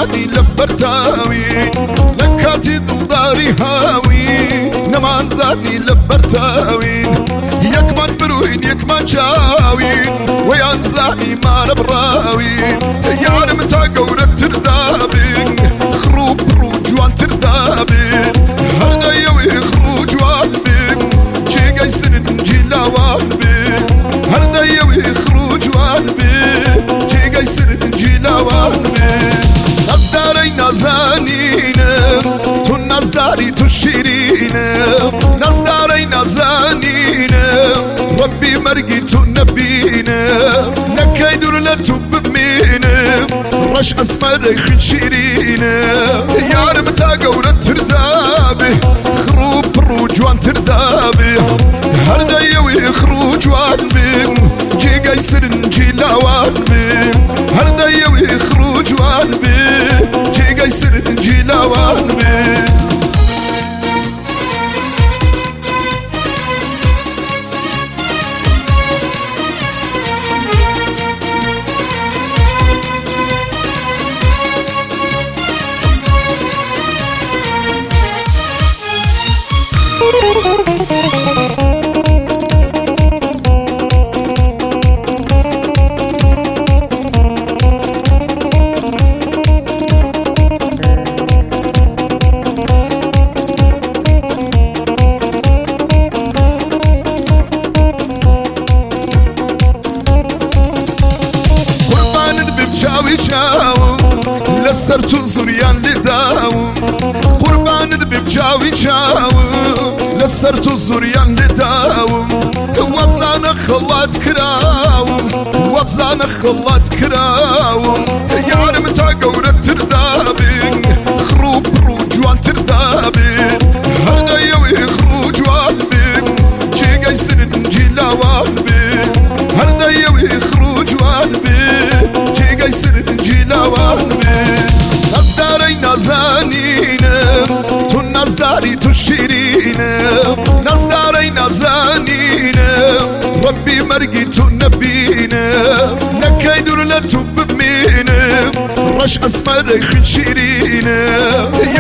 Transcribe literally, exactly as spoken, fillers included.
زاني لبرتاوي لكاتي دلداري هاوي نمان زاني لبرتاوي يكمان بروين يكمان شاوين ويان زاني ما نبراوي يا رمتا قولك تردابين خروب روجوان تردابين هردا يوي خروج والبين جي قيسن جي لاوالبين هردا يوي خروج والبين جي قيسن جي لاوالبين نزداري نزانينا تو نزداري تو شيرينا نزداري نزانينا ربي مرقي تو نبينا نكايدور لتوب بمينا رش اسمر خن شيرينا يا رمتا قولة تردابي خروب روجوان تردابي هردا يوي خروج والبي جي قيسرن جي لاوالبي هردا يوي خروج والبي جي قيسرن جي لاوالبي لسرتو زوريان لداوم قربان ببجاوي جاوم لسرتو زوريان لداوم وابزانا خلات كراوم وابزانا خلات كراوم يا رمتا قولك تردابين خروب روجوان تردابين هردا يوي خروج والبين جي قيسن جي لاوالبين هردا يوي خروج والبين جي قيسن جي لاوالبين نزداري نزانينا تو نزداري تو شيرينا نزداري نزانينا ربي مرقي تو نبينا نكايدور لتوب بمينا رش اسمر خن شيرينا